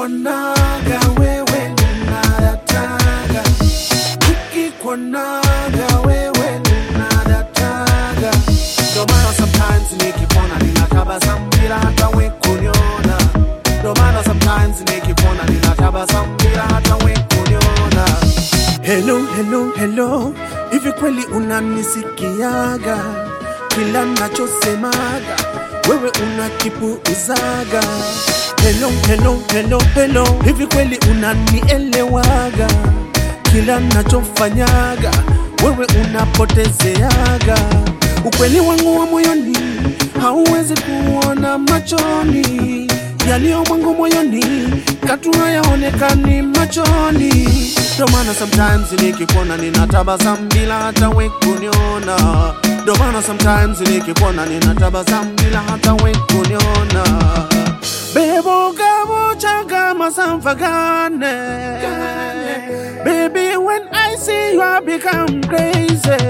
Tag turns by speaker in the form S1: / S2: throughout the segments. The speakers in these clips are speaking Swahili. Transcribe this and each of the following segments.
S1: Nikikuonaga wewe ninadataga, nikikuonaga wewe ninadataga. Ndo maana sometimes nikikuona ninatabasamu bila hata wewe kuniona. Ndo maana sometimes nikikuona ninatabasamu bila hata wewe kuniona. Hello, hello, hello, hivi kweli unanisikiaga? Kila nachosemaga wewe unakipuuzaga. Hello, hello, hello, hello, hivi kweli unanielewaga? Kila nachofanyaga wewe unapotezeaga. Ukweli wangu wa moyoni hauwezi kuona machoni, yaliyo mwangu moyoni katu hayaonekani machoni. Ndo maana sometimes nikikuona ninatabasamu bila hata wewe kuniona. Ndo maana sometimes nikikuona ninatabasamu bila hata wewe kuniona. Bebo gabo chaga masamfagane. Baby, when I see you I become crazy.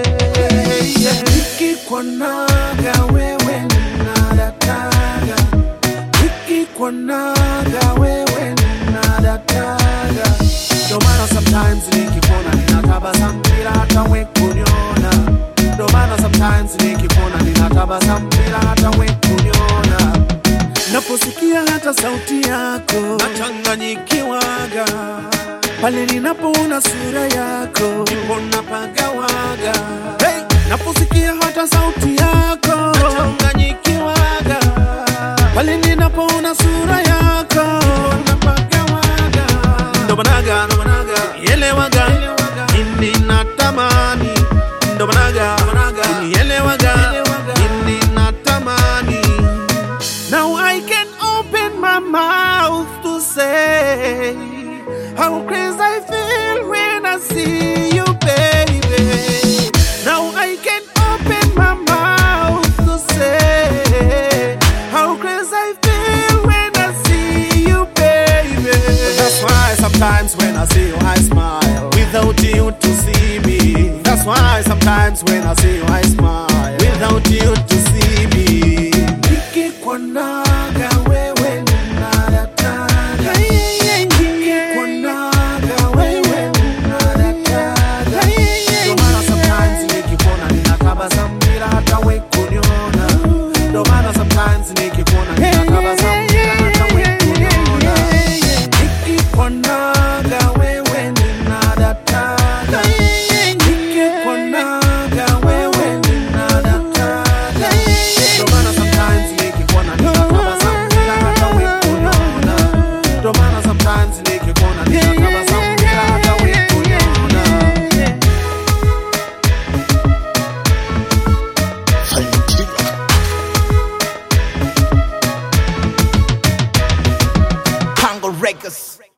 S1: Nikikuonaga wewe ninadataga, nikikuonaga wewe ninadataga. Ndo maana sometimes nikikuona ninatabasamu bila hata wewe kuniona. Ndo maana sometimes nikikuona ninatabasamu bila hata wewe kuniona. Naposikia hata sauti yako nachanganyikiwaga, pale ninapoona sura yako ndipo napagawaga. Hey! Naposikia hata sauti yako nachanganyikiwaga, pale ninapoona sura yako ndipo napagawaga. Ndo managa elewaga inni natamani. Ndo managa elewaga inni natamani. Now I can open my mouth to say how crazy I feel when I see you, baby. Now I can open my mouth to say how crazy I feel when I see you, baby. That's why sometimes when I see you I smile without you to see me. That's why sometimes when I see you I smile.